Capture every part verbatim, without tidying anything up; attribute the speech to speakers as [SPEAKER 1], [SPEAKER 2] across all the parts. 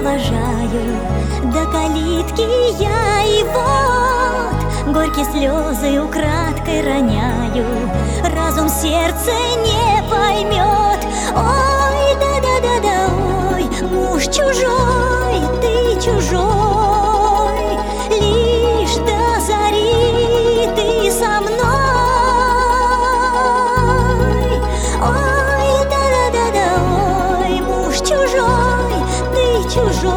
[SPEAKER 1] провожаю до калитки я, и вот горькие слезы украдкой роняю. Разум сердце не поймет. Ой, да-да-да-да, ой, муж чужой, ты чужой, лишь до зари ты со мной. Ой, да-да-да-да, ой, муж чужой, ты чужой,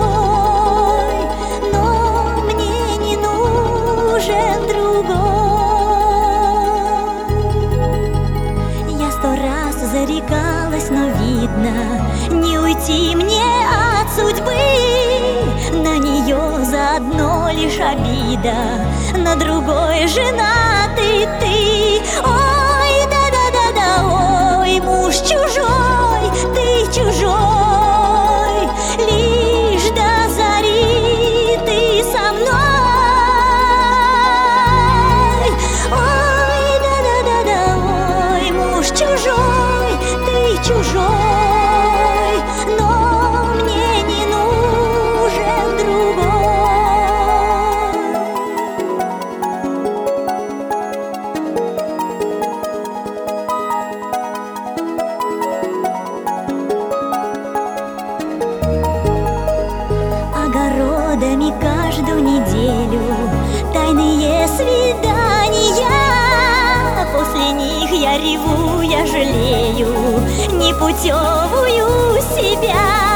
[SPEAKER 1] но мне не нужен другой. Я сто раз зарекалась, но видно, не уйти мне от судьбы. На нее заодно лишь обида, на другой женатый ты. Ой, да-да-да-да, ой, муж чужой, ты чужой, лишь до зари ты со мной. Ой, да-да-да-да, ой, муж чужой, ты чужой, но мне не нужен другой. Огородами каждую неделю тайные свидания. После них я реву, я жалею непутевую себя.